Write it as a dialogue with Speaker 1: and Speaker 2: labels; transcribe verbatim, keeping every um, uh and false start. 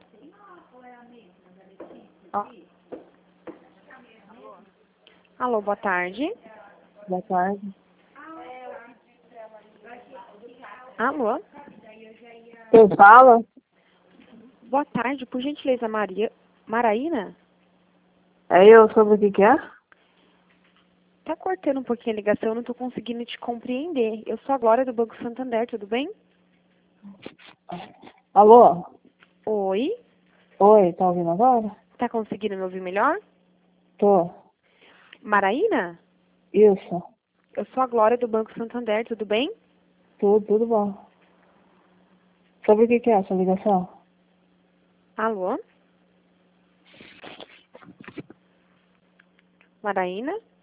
Speaker 1: Ó,
Speaker 2: Alô, boa tarde.
Speaker 1: boa tarde.
Speaker 2: Alô?
Speaker 1: Quem fala?
Speaker 2: Boa tarde, por gentileza, Maria... Maraína?
Speaker 1: É eu, sobre o que que é?
Speaker 2: Tá cortando um pouquinho a ligação, eu não tô conseguindo te compreender. Eu sou a Glória do Banco Santander, tudo bem?
Speaker 1: Alô?
Speaker 2: Oi?
Speaker 1: Oi, tá ouvindo agora?
Speaker 2: Tá conseguindo me ouvir melhor?
Speaker 1: Tô.
Speaker 2: Maraína?
Speaker 1: Isso.
Speaker 2: Eu sou a Glória do Banco Santander, tudo bem?
Speaker 1: Tudo, tudo bom. Sobre o que que é essa ligação?
Speaker 2: Alô? Maraína?